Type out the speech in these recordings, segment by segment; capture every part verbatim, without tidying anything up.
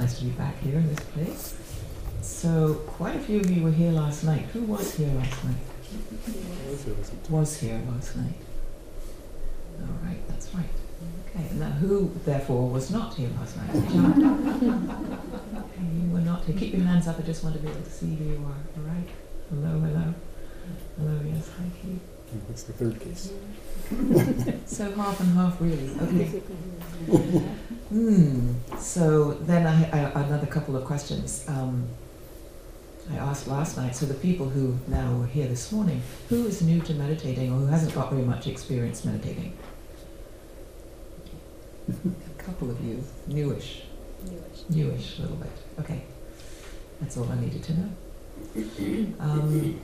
nice to be back here in this place. So, quite a few of you were here last night. Who was here last night? Was here last night. All right, that's right. Okay, and now who, therefore, was not here last night? Okay, you were not here. Keep your hands up. I just want to be able to see who you are. All right? Hello, hello. Hello, yes, thank you. That's the third case. So half and half, really. Okay. Hmm. So then I, I another couple of questions. Um, I asked last night, so the people who now were here this morning, who is new to meditating or who hasn't got very much experience meditating? A couple of you, newish. Newish. Newish, a little bit. Okay. That's all I needed to know. Um,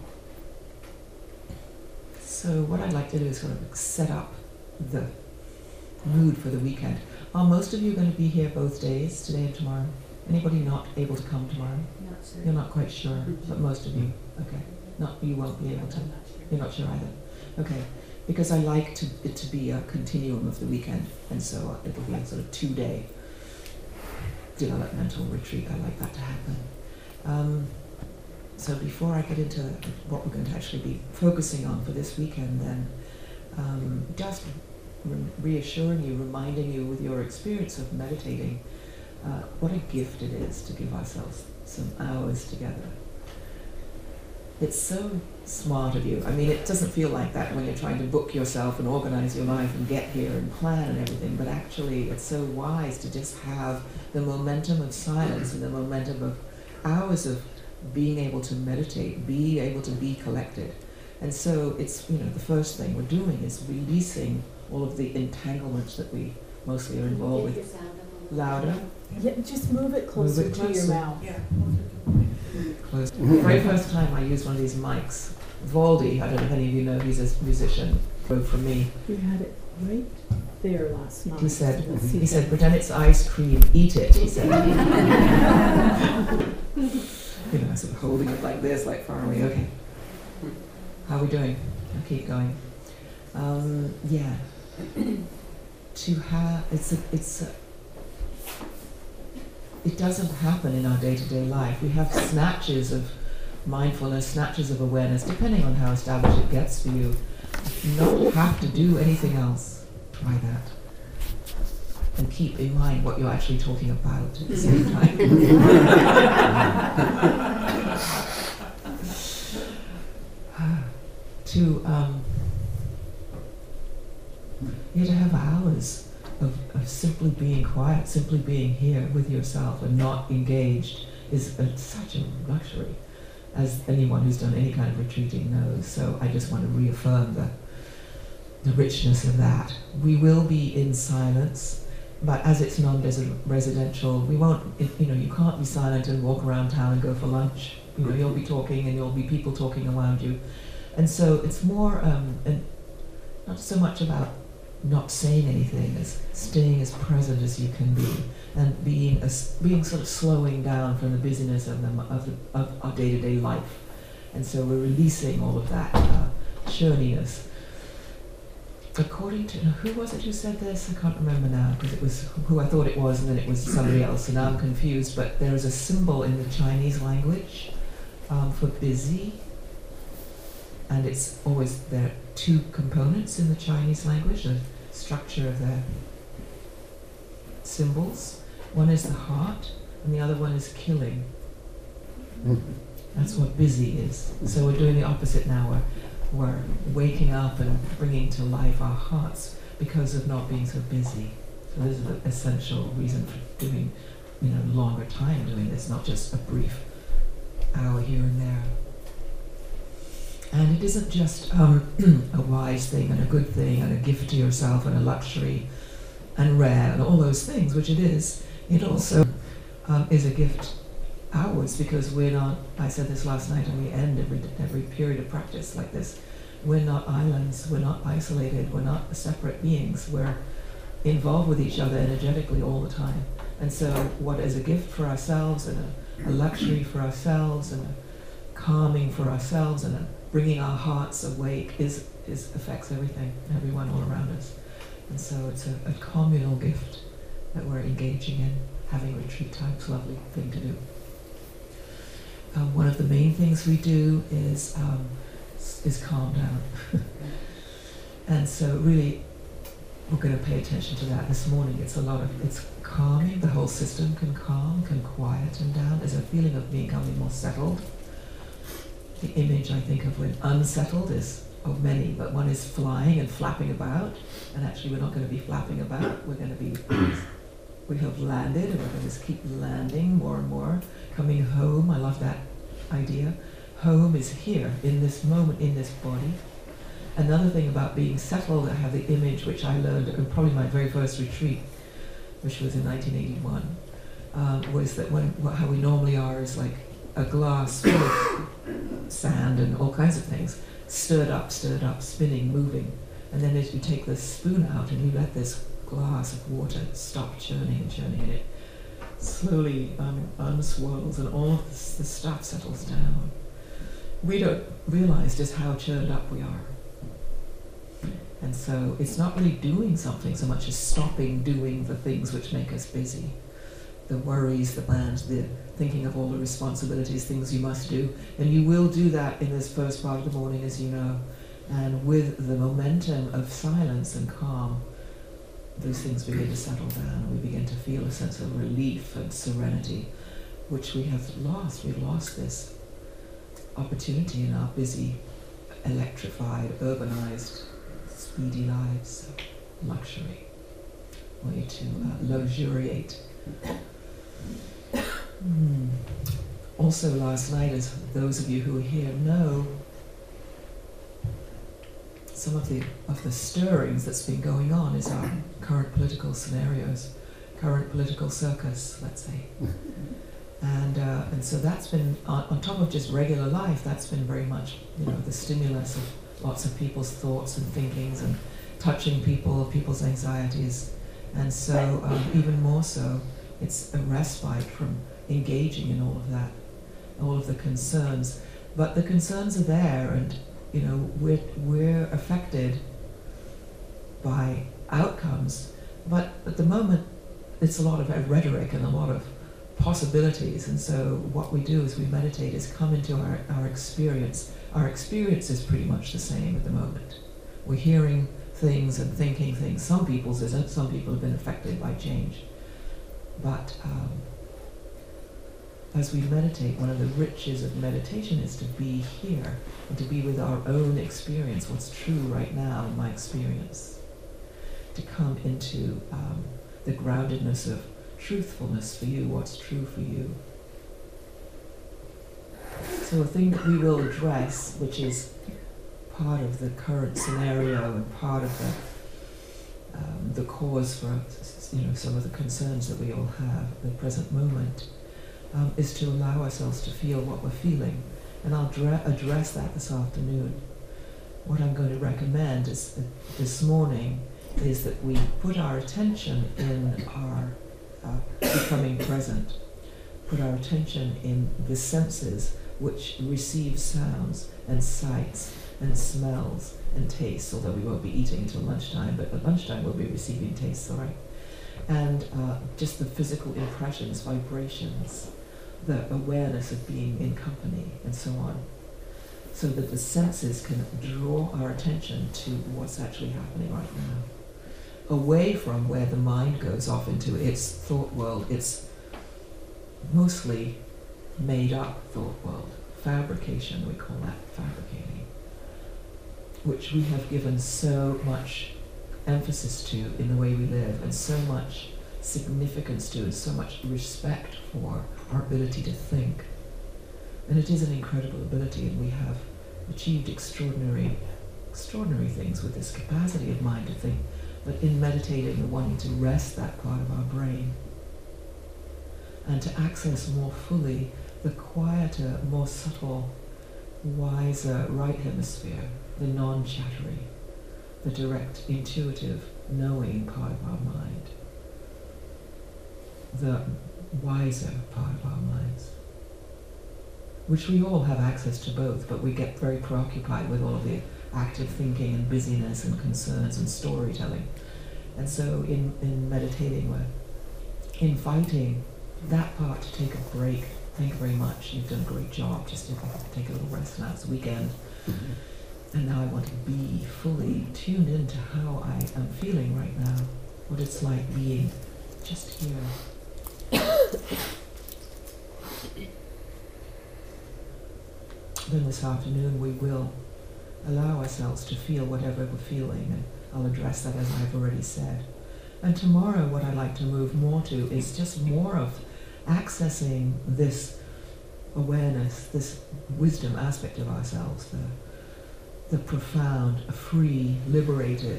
so what I'd like to do is sort of set up the mood for the weekend. Are most of you going to be here both days, today and tomorrow? Anybody not able to come tomorrow? Not sure. You're not quite sure, but most of you. Okay. Not, you won't be able to. I'm not sure. You're not sure either. Okay. Because I like to, it to be a continuum of the weekend, and so it'll be a sort of two-day developmental retreat. I like that to happen. Um, so before I get into what we're going to actually be focusing on for this weekend, then um, just re reassuring you, reminding you with your experience of meditating, uh, what a gift it is to give ourselves some hours together. It's so smart of you. I mean, it doesn't feel like that when you're trying to book yourself and organize your life and get here and plan and everything, but actually it's so wise to just have the momentum of silence and the momentum of hours of being able to meditate, be able to be collected. And so it's, you know, the first thing we're doing is releasing all of the entanglements that we mostly are involved with. Louder. Yeah, just move it closer, Move it to your closer. mouth. Yeah. Close. The very first time I used one of these mics, Valdi, I don't know if any of you know, he's a musician, wrote from me. You had it right there last night. He said, Let's see he if said, I- pretend it's ice cream, eat it, he said. You know, sort of holding it like this, like far away, okay. How are we doing? I'll keep going. Um, yeah. To have, it's a, it's a, it doesn't happen in our day-to-day life. We have snatches of mindfulness, snatches of awareness, depending on how established it gets for you. You don't have to do anything else. Try that. And keep in mind what you're actually talking about at the same time. to, um, you to have hours Of, of simply being quiet, simply being here with yourself and not engaged is a, such a luxury, as anyone who's done any kind of retreating knows. So I just want to reaffirm the, the richness of that. We will be in silence, but as it's non-residential, we won't, it, you know, you can't be silent and walk around town and go for lunch. You know, you'll be talking and there'll be people talking around you. And so it's more, um, and not so much about not saying anything, as staying as present as you can be, and being as being sort of slowing down from the busyness of the of, the, of our day-to-day life, and so we're releasing all of that uh, churniness. According to, who was it who said this? I can't remember now, because it was who I thought it was, and then it was somebody else, and now I'm confused. But there is a symbol in the Chinese language um, for busy. And it's always, there are two components in the Chinese language, the structure of their symbols. One is the heart, and the other one is killing. That's what busy is. So we're doing the opposite now. We're, we're waking up and bringing to life our hearts because of not being so busy. So this is the essential reason for doing, you know, longer time doing this, not just a brief hour here and there. And it isn't just um, a wise thing and a good thing and a gift to yourself and a luxury and rare and all those things, which it is. It also um, is a gift ours, because we're not, I said this last night, and we end every, every period of practice like this, we're not islands, we're not isolated, we're not separate beings, we're involved with each other energetically all the time. And so what is a gift for ourselves and a, a luxury for ourselves and a calming for ourselves and a bringing our hearts awake is, is affects everything, everyone all around us. And so it's a, a communal gift that we're engaging in. having retreat time is a lovely thing to do. Um, one of the main things we do is um, is calm down. And so really, we're going to pay attention to that this morning. It's a lot of, it's calming, the whole system can calm, can quieten down. There's a feeling of becoming more settled. The image I think of when unsettled is of many, but one is flying and flapping about, and actually we're not going to be flapping about, we're going to be, we have landed, and we're going to just keep landing more and more, coming home. I love that idea. Home is here, in this moment, in this body. Another thing about being settled, I have the image which I learned in probably my very first retreat, which was in nineteen eighty-one, um, was that when what, how we normally are is like a glass full of sand and all kinds of things, stirred up, stirred up, spinning, moving. And then as you take the spoon out and you let this glass of water stop churning and churning, and it slowly um, unswirls and all of this, the stuff settles down. We don't realize just how churned up we are. And so it's not really doing something so much as stopping doing the things which make us busy. The worries, the plans, the thinking of all the responsibilities, things you must do. And you will do that in this first part of the morning, as you know. And with the momentum of silence and calm, those things begin to settle down. We begin to feel a sense of relief and serenity, which we have lost. We've lost this opportunity in our busy, electrified, urbanized, speedy lives of luxury, way to uh, luxuriate. Mm. Also last night, as those of you who are here know, some of the of the stirrings that's been going on is our current political scenarios, current political circus, let's say. And uh, and so that's been, on, on top of just regular life, that's been very much, you know, the stimulus of lots of people's thoughts and thinkings and touching people, people's anxieties. And so um, even more so, it's a respite from engaging in all of that, all of the concerns. But the concerns are there, and you know, we're, we're affected by outcomes. But at the moment, it's a lot of rhetoric and a lot of possibilities. And so what we do as we meditate is come into our, our experience. Our experience is pretty much the same at the moment. We're hearing things and thinking things. Some people's isn't. Some people have been affected by change. But um, as we meditate, one of the riches of meditation is to be here and to be with our own experience, what's true right now in my experience. To come into um, the groundedness of truthfulness for you, what's true for you. So a thing that we will address, which is part of the current scenario and part of the um, the cause for, you know, some of the concerns that we all have at the present moment, um, is to allow ourselves to feel what we're feeling. And I'll dra- address that this afternoon. What I'm going to recommend is uh, this morning is that we put our attention in our uh, becoming present, put our attention in the senses which receive sounds and sights and smells and tastes, although we won't be eating until lunchtime, but at lunchtime we'll be receiving tastes, all right? And uh, just the physical impressions, vibrations, the awareness of being in company, and so on, so that the senses can draw our attention to what's actually happening right now, away from where the mind goes off into its thought world, its mostly made-up thought world, fabrication, we call that fabricating, which we have given so much emphasis to in the way we live, and so much significance to, and so much respect for our ability to think. And it is an incredible ability, and we have achieved extraordinary, extraordinary things with this capacity of mind to think. But in meditating, we're wanting to rest that part of our brain and to access more fully the quieter, more subtle, wiser right hemisphere, the non-chattery, the direct, intuitive, knowing part of our mind, the wiser part of our minds, which we all have access to both, but we get very preoccupied with all of the active thinking and busyness and concerns and storytelling. And so in, in meditating, we're inviting that part to take a break. Thank you very much. You've done a great job. Just if I could take a little rest now. It's a weekend. Mm-hmm. And now I want to be fully tuned into how I am feeling right now. What it's like being just here. Then this afternoon we will allow ourselves to feel whatever we're feeling, and I'll address that as I've already said. And tomorrow what I'd like to move more to is just more of accessing this awareness, this wisdom aspect of ourselves, the, the profound, free, liberated,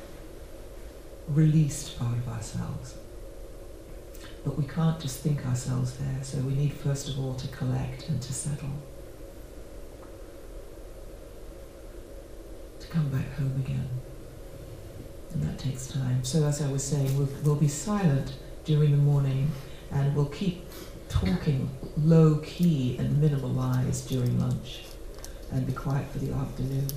released part of ourselves. But we can't just think ourselves there, so we need first of all to collect and to settle. To come back home again. And that takes time. So as I was saying, we'll, we'll be silent during the morning, and we'll keep talking low-key and minimalized during lunch, and be quiet for the afternoon.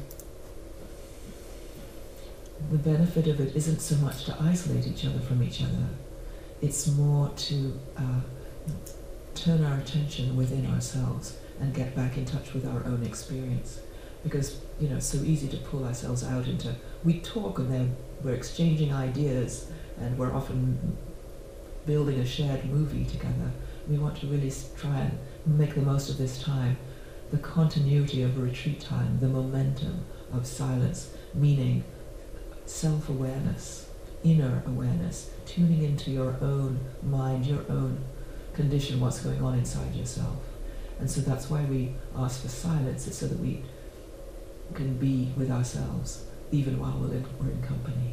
The benefit of it isn't so much to isolate each other from each other, it's more to uh, turn our attention within ourselves and get back in touch with our own experience. Because, you know, it's so easy to pull ourselves out into, we talk and then we're exchanging ideas and we're often building a shared movie together. We want to really try and make the most of this time, the continuity of a retreat time, the momentum of silence, meaning self-awareness, inner awareness, tuning into your own mind, your own condition, what's going on inside yourself. And so that's why we ask for silence, it's so that we can be with ourselves, even while we're in, we're in company.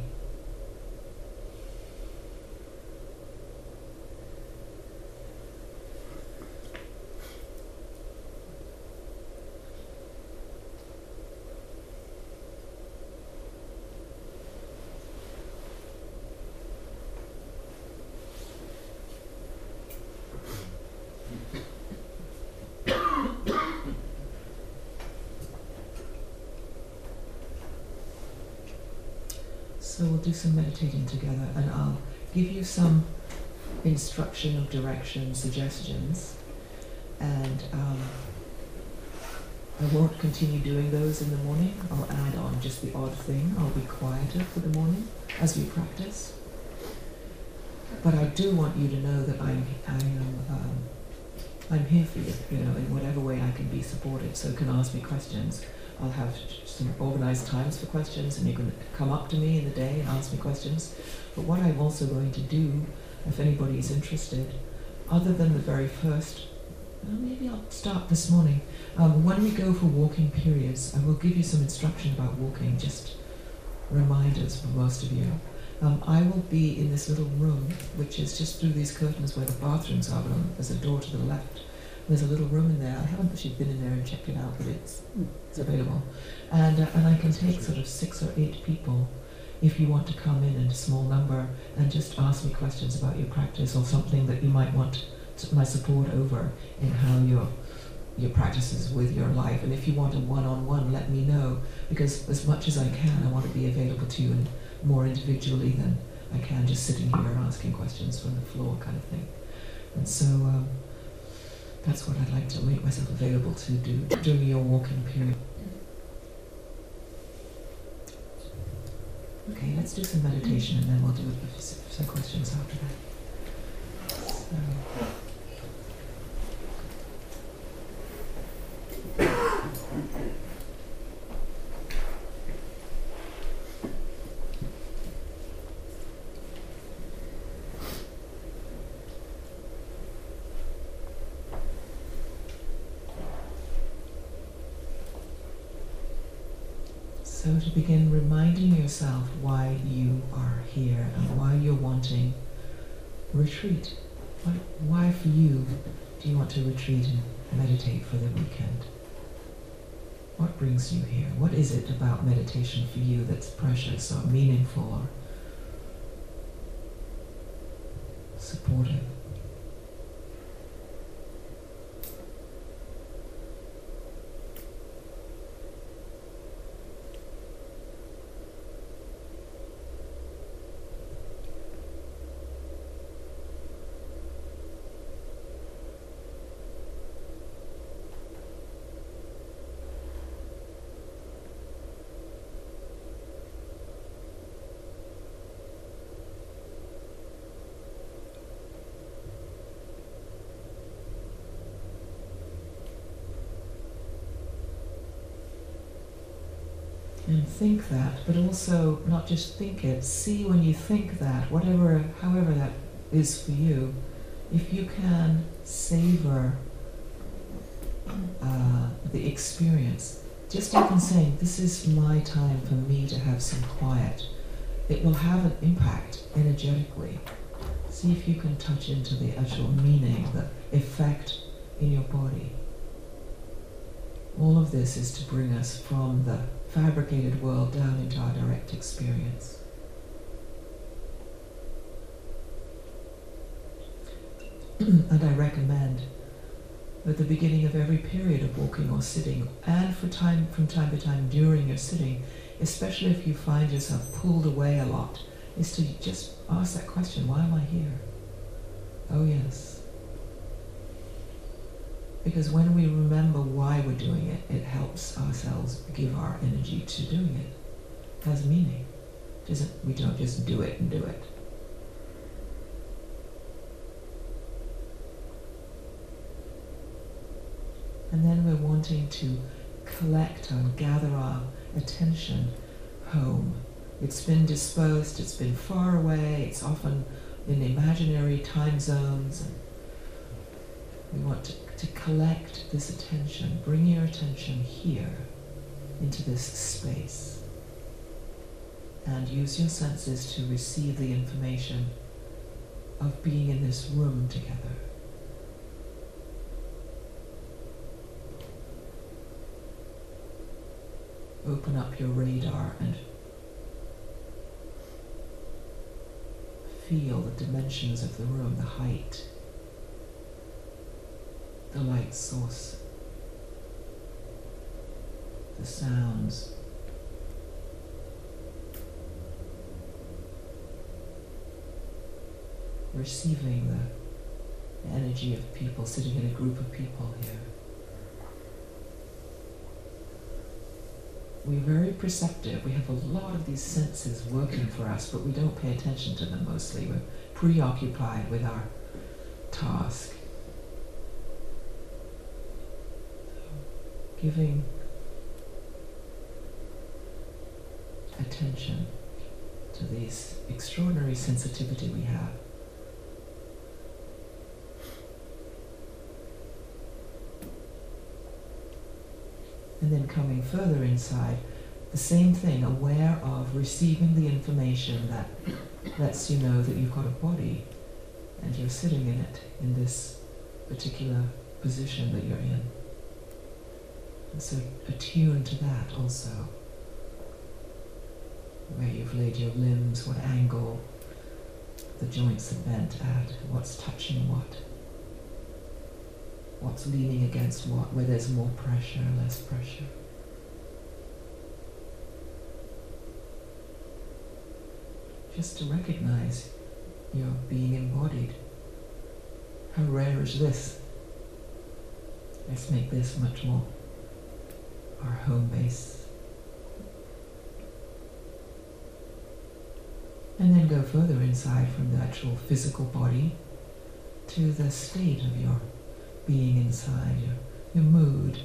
So we'll do some meditating together, and I'll give you some instruction of direction, suggestions, and um, I won't continue doing those in the morning. I'll add on just the odd thing. I'll be quieter for the morning as we practice. But I do want you to know that I'm, I am, um, I'm here for you, you know, in whatever way I can be supportive. So you can ask me questions. I'll have some organized times for questions, and you can come up to me in the day and ask me questions. But what I'm also going to do, if anybody is interested, other than the very first, well, maybe I'll start this morning. Um, when we go for walking periods, I will give you some instruction about walking, just reminders for most of you. Um, I will be in this little room, which is just through these curtains where the bathrooms are, but there's a door to the left. There's a little room in there. I haven't actually been in there and checked it out, but it's it's available. And uh, and I can take sort of six or eight people if you want to come in in a small number and just ask me questions about your practice or something that you might want my support over in how your your practices with your life. And if you want a one-on-one, let me know, because as much as I can, I want to be available to you and more individually than I can just sitting here asking questions from the floor kind of thing. And so. Um, That's what I'd like to make myself available to do during your walking period. Okay, let's do some meditation and then we'll do some questions after that. So. So to begin, reminding yourself why you are here and why you're wanting retreat. Why, why for you do you want to retreat and meditate for the weekend? What brings you here? What is it about meditation for you that's precious or meaningful or supportive? And think that, but also not just think it, see when you think that, whatever, however that is for you, if you can savor uh, the experience, just even saying, this is my time for me to have some quiet, it will have an impact energetically. See if you can touch into the actual meaning, the effect in your body. All of this is to bring us from the fabricated world down into our direct experience. And I recommend at the beginning of every period of walking or sitting, and for time from time to time during your sitting, especially if you find yourself pulled away a lot, is to just ask that question, why am I here? Oh yes. Because when we remember why we're doing it, it helps ourselves give our energy to doing it. It has meaning. It isn't, we don't just do it and do it. And then we're wanting to collect and gather our attention home. It's been dispersed, it's been far away, it's often in imaginary time zones. And we want to, to collect this attention, bring your attention here into this space. And use your senses to receive the information of being in this room together. Open up your radar and feel the dimensions of the room, the height, the light source, the sounds. Receiving the energy of people, sitting in a group of people here. We're very perceptive. We have a lot of these senses working for us, but we don't pay attention to them mostly. We're preoccupied with our task. So, giving attention to this extraordinary sensitivity we have. And then coming further inside, the same thing, aware of receiving the information that lets you know that you've got a body and you're sitting in it, in this particular position that you're in. And so attune to that also, where you've laid your limbs, what angle the joints are bent at, what's touching what. What's leaning against what, where there's more pressure, less pressure. Just to recognize you're being embodied. How rare is this? Let's make this much more our home base. And then go further inside from the actual physical body to the state of your being inside, your, your mood.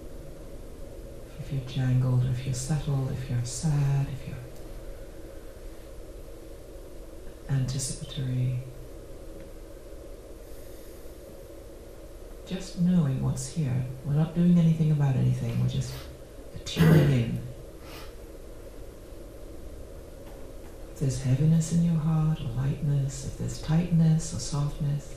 If you're jangled, or if you're settled, if you're sad, if you're anticipatory. Just knowing what's here. We're not doing anything about anything, we're just tuning in. If there's heaviness in your heart, or lightness, if there's tightness or softness,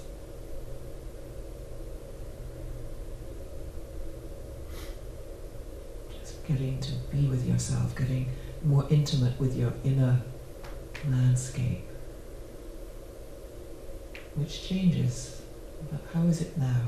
getting to be with yourself, getting more intimate with your inner landscape, which changes. But how is it now?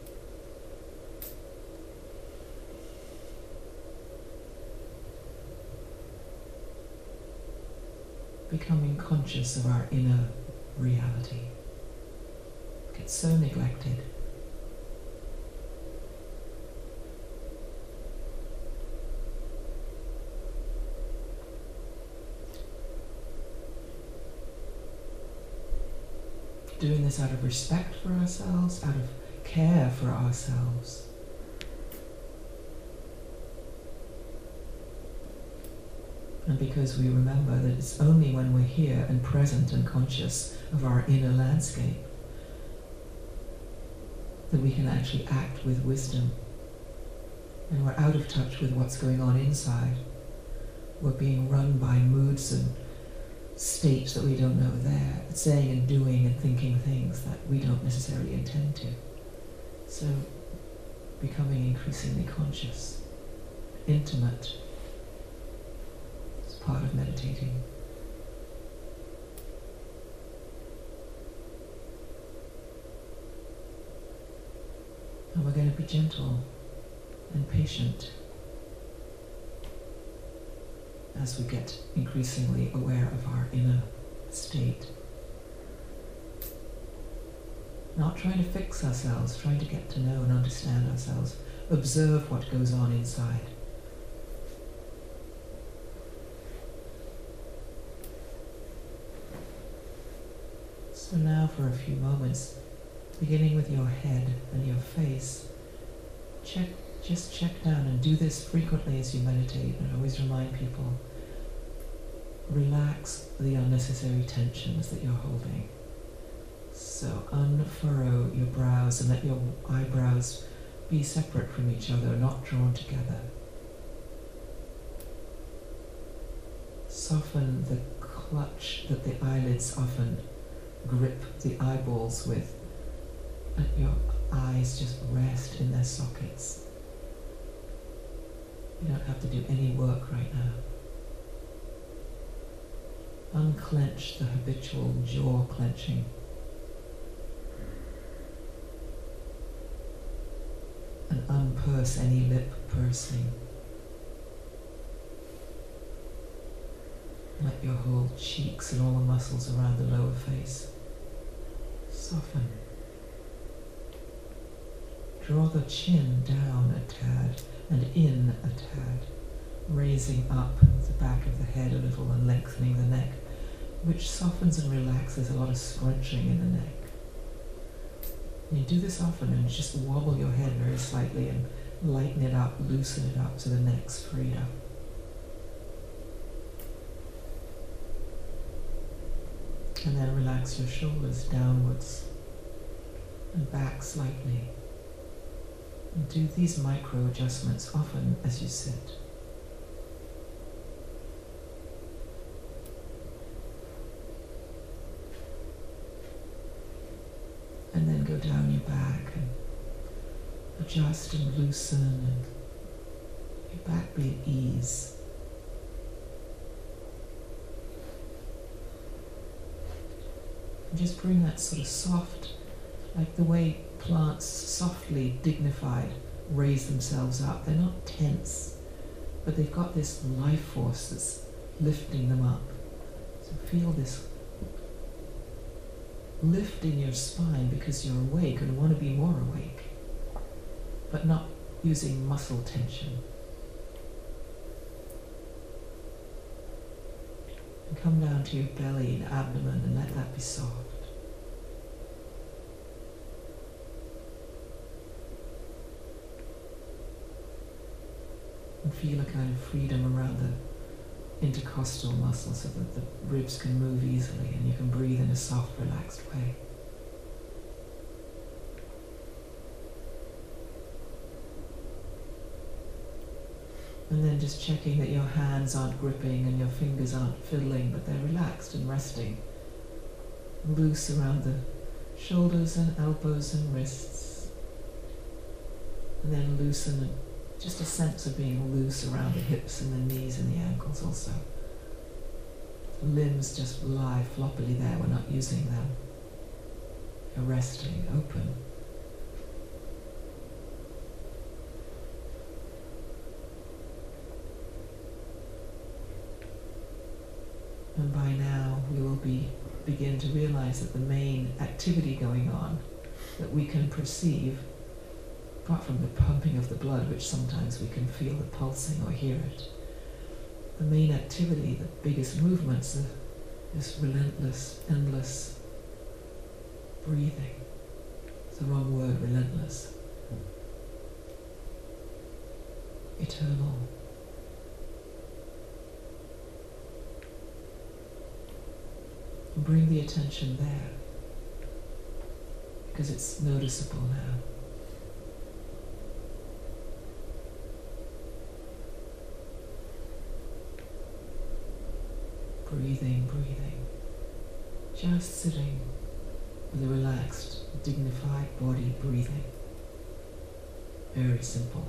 Becoming conscious of our inner reality. It gets so neglected. Doing this out of respect for ourselves, out of care for ourselves. And because we remember that it's only when we're here and present and conscious of our inner landscape that we can actually act with wisdom. And we're out of touch with what's going on inside. We're being run by moods and states that we don't know there, saying and doing and thinking things that we don't necessarily intend to. So, becoming increasingly conscious, intimate, is part of meditating. And we're going to be gentle and patient as we get increasingly aware of our inner state. Not trying to fix ourselves, trying to get to know and understand ourselves, observe what goes on inside. So now for a few moments, beginning with your head and your face, check, just check down and do this frequently as you meditate, and always remind people, relax the unnecessary tensions that you're holding. So unfurrow your brows and let your eyebrows be separate from each other, not drawn together. Soften the clutch that the eyelids often grip the eyeballs with. Let your eyes just rest in their sockets. You don't have to do any work right now. Unclench the habitual jaw clenching. And unpurse any lip pursing. Let your whole cheeks and all the muscles around the lower face soften. Draw the chin down a tad and in a tad, raising up the back of the head a little and lengthening the neck, which softens and relaxes a lot of scrunching in the neck. And you do this often and just wobble your head very slightly and lighten it up, loosen it up so the neck's freed up. And then relax your shoulders downwards and back slightly. And do these micro adjustments often as you sit. And then go down your back and adjust and loosen, and your back be at ease. And just bring that sort of soft, like the way plants softly, dignified, raise themselves up. They're not tense, but they've got this life force that's lifting them up. So feel this lift in your spine because you're awake and want to be more awake, but not using muscle tension. And come down to your belly and abdomen and let that be soft. And feel a kind of freedom around the intercostal muscles so that the ribs can move easily and you can breathe in a soft, relaxed way. And then just checking that your hands aren't gripping and your fingers aren't fiddling, but they're relaxed and resting. Loose around the shoulders and elbows and wrists. And then loosen and just a sense of being loose around the hips and the knees and the ankles also. Limbs just lie floppily there, we're not using them. You're resting, open. And by now we will be begin to realize that the main activity going on that we can perceive, apart from the pumping of the blood, which sometimes we can feel the pulsing or hear it, the main activity, the biggest movements, are this relentless, endless breathing. It's the wrong word, relentless. Eternal. bring the attention there, because it's noticeable now. Breathing, breathing. Just sitting with a relaxed, dignified body, breathing. Very simple.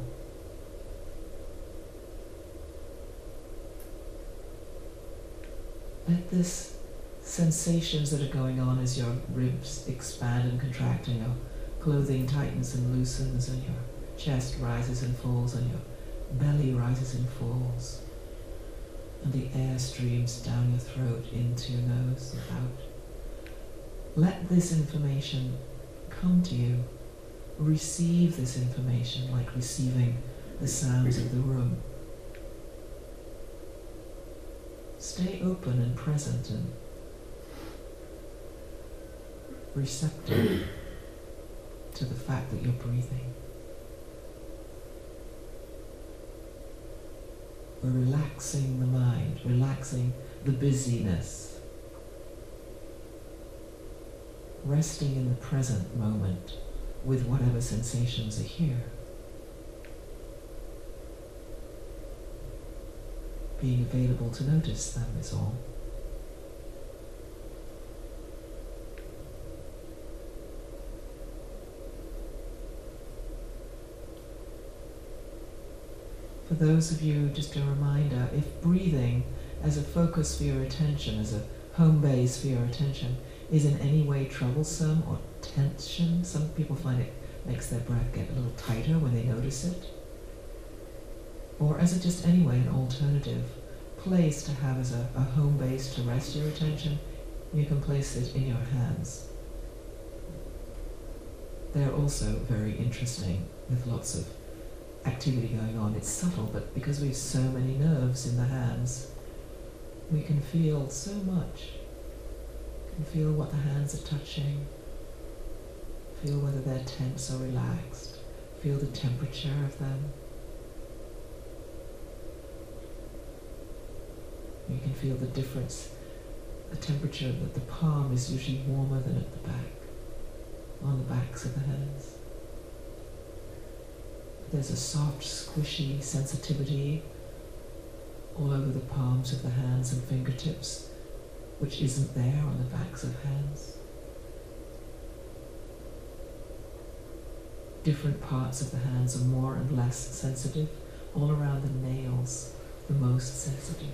Let this sensations that are going on as your ribs expand and contract and your clothing tightens and loosens and your chest rises and falls and your belly rises and falls and the air streams down your throat into your nose and out. Let this information come to you. Receive this information like receiving the sounds of the room. Stay open and present and receptive to the fact that you're breathing. We're relaxing the mind, relaxing the busyness, resting in the present moment with whatever sensations are here. Being available to notice them is all. For those of you, just a reminder, if breathing as a focus for your attention, as a home base for your attention, is in any way troublesome or tension, some people find it makes their breath get a little tighter when they notice it, or as a just anyway an alternative place to have as a, a home base to rest your attention, you can place it in your hands. They're also very interesting with lots of activity going on. It's subtle, but because we have so many nerves in the hands, we can feel so much. We can feel what the hands are touching, feel whether they're tense or relaxed, feel the temperature of them. You can feel the difference, the temperature that the palm is usually warmer than at the back, on the backs of the hands. There's a soft, squishy sensitivity all over the palms of the hands and fingertips, which isn't there on the backs of hands. Different parts of the hands are more and less sensitive, all around the nails, the most sensitive,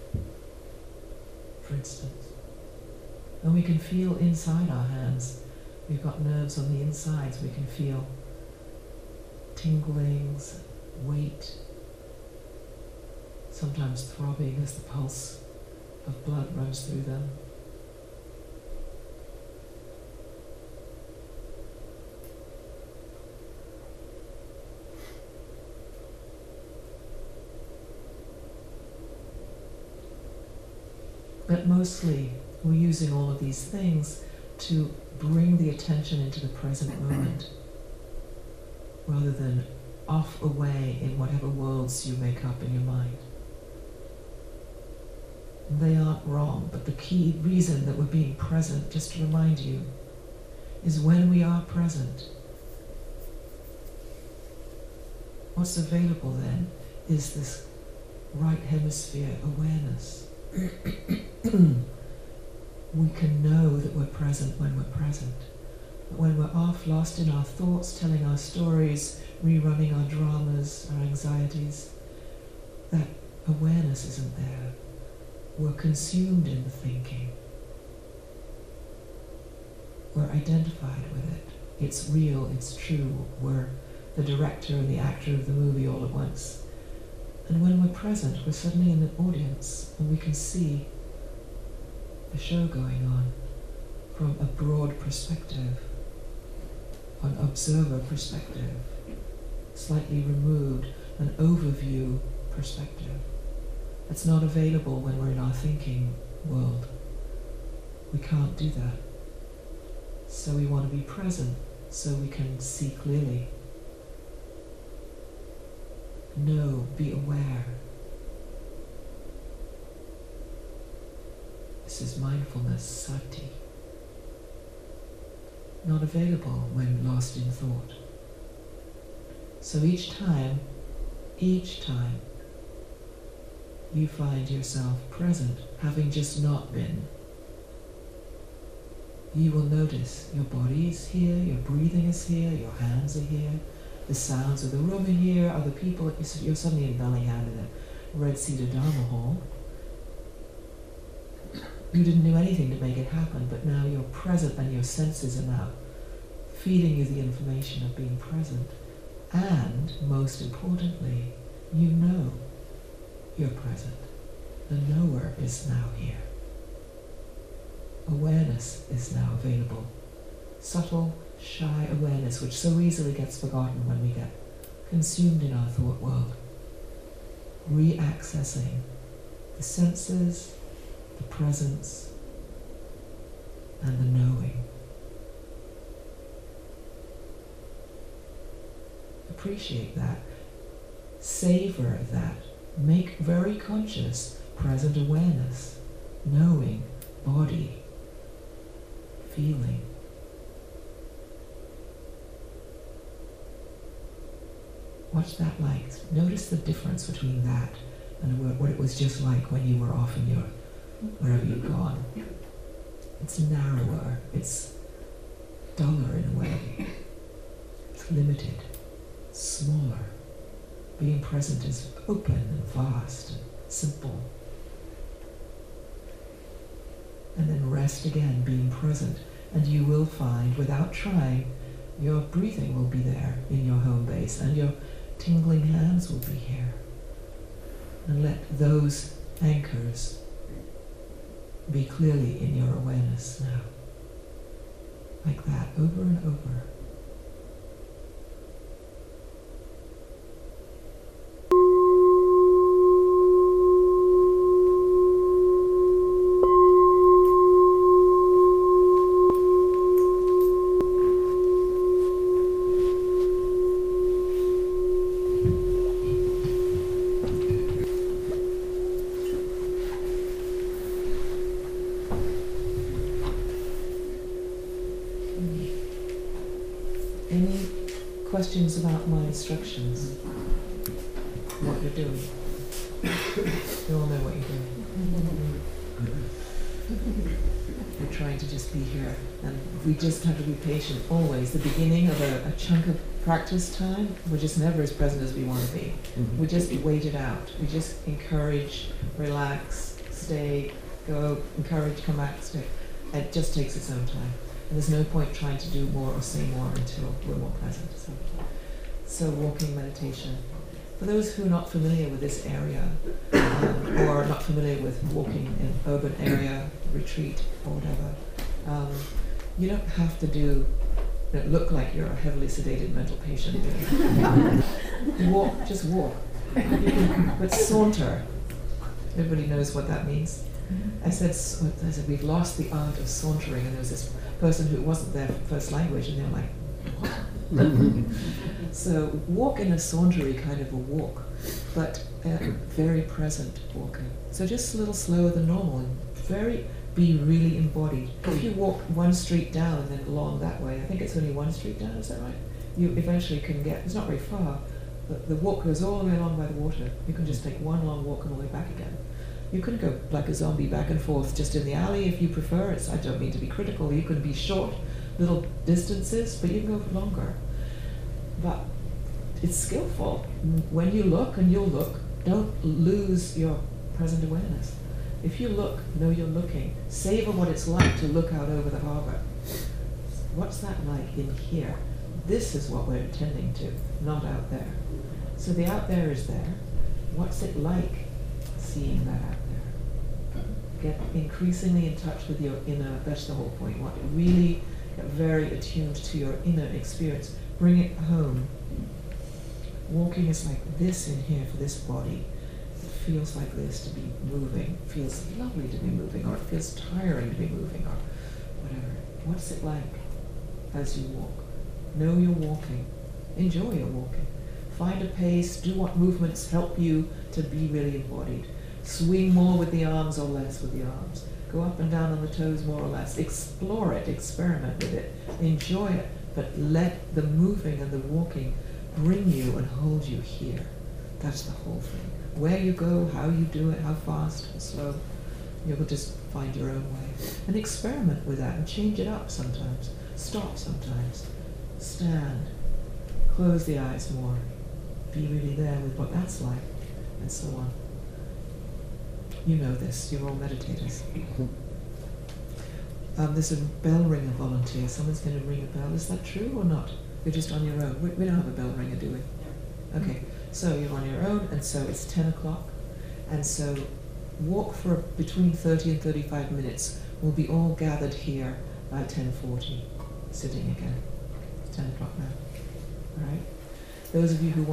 for instance. And we can feel inside our hands. We've got nerves on the insides. We can feel tinglings, weight, sometimes throbbing as the pulse of blood runs through them. But mostly we're using all of these things to bring the attention into the present moment, rather than off away in whatever worlds you make up in your mind. They aren't wrong, but the key reason that we're being present, just to remind you, is when we are present, what's available then is this right hemisphere awareness. We can know that we're present when we're present. But when we're off, lost in our thoughts, telling our stories, rerunning our dramas, our anxieties, that awareness isn't there. We're consumed in the thinking. We're identified with it. It's real, it's true. We're the director and the actor of the movie all at once. And when we're present, we're suddenly in the audience and we can see the show going on from a broad perspective, an observer perspective, slightly removed, an overview perspective. It's not available when we're in our thinking world. We can't do that. So we want to be present so we can see clearly. Know, be aware. This This is mindfulness, sati. Not available when lost in thought. So each time, each time, you find yourself present, having just not been, you will notice your body is here, your breathing is here, your hands are here, the sounds of the room are here, other people, you're suddenly in Bellingham in a red-cedar Dharma hall. You didn't do anything to make it happen, but now you're present and your senses are now feeding you the information of being present. And, most importantly, you know you're present. The knower is now here. Awareness is now available. Subtle, shy awareness, which so easily gets forgotten when we get consumed in our thought world. Re-accessing the senses, the presence, and the knowing. Appreciate that. Savor that. Make very conscious present awareness, knowing, body, feeling. What's that like? Notice the difference between that and what it was just like when you were off in your, wherever you'd gone. It's narrower, it's duller in a way, it's limited, smaller. Being present is open and vast and simple. And then rest again, being present, and you will find, without trying, your breathing will be there in your home base, and your tingling hands will be here. And let those anchors be clearly in your awareness now. Like that, over and over. Questions about my instructions? What you're doing? You all know what you're doing. We're trying to just be here, and we just have to be patient always. The beginning of a, a chunk of practice time, we're just never as present as we want to be. Mm-hmm. We just wait it out. We just encourage, relax, stay, go, encourage, come back, stay. It just takes its own time. And there's no point trying to do more or say more until we're more present. So, so walking meditation. For those who are not familiar with this area, um, or not familiar with walking in urban area, retreat, or whatever, um, you don't have to do, you know, look like you're a heavily sedated mental patient. Walk, just walk. But saunter. Everybody knows what that means. I said, I said, we've lost the art of sauntering, and there was this person who wasn't their first language, and they were like, what? So walk in a sauntery kind of a walk, but uh, very present walking. So just a little slower than normal, and very, be really embodied. If you walk one street down and then along that way, I think it's only one street down, is that right? You eventually can get, it's not very far, but the walk goes all the way along by the water. You can just take one long walk on the way back again. You could go like a zombie back and forth just in the alley if you prefer. It's, I don't mean to be critical. You can be short little distances, but you can go longer. But it's skillful. When you look, and you'll look, don't lose your present awareness. If you look, know you're looking. Savor what it's like to look out over the harbor. What's that like in here? This is what we're attending to, not out there. So the out there is there. What's it like seeing that out there? Get increasingly in touch with your inner, that's the whole point. What really get very attuned to your inner experience. Bring it home. Walking is like this in here for this body. It feels like this to be moving. It feels lovely to be moving, or it feels tiring to be moving, or whatever. What's it like as you walk? Know you're walking. Enjoy your walking. Find a pace. Do what movements help you to be really embodied. Swing more with the arms or less with the arms. Go up and down on the toes more or less. Explore it, experiment with it, enjoy it, but let the moving and the walking bring you and hold you here. That's the whole thing. Where you go, how you do it, how fast, how slow, you'll just find your own way. And experiment with that and change it up sometimes. Stop sometimes. Stand. Close the eyes more. Be really there with what that's like, and so on. You know this, you're all meditators. Um, there's a bell ringer volunteer. Someone's going to ring a bell. Is that true or not? You're just on your own. We, we don't have a bell ringer, do we? Okay, so you're on your own, and so it's ten o'clock. And so walk for between thirty and thirty-five minutes. We'll be all gathered here by ten forty, sitting again. It's ten o'clock now. All right? Those of you who want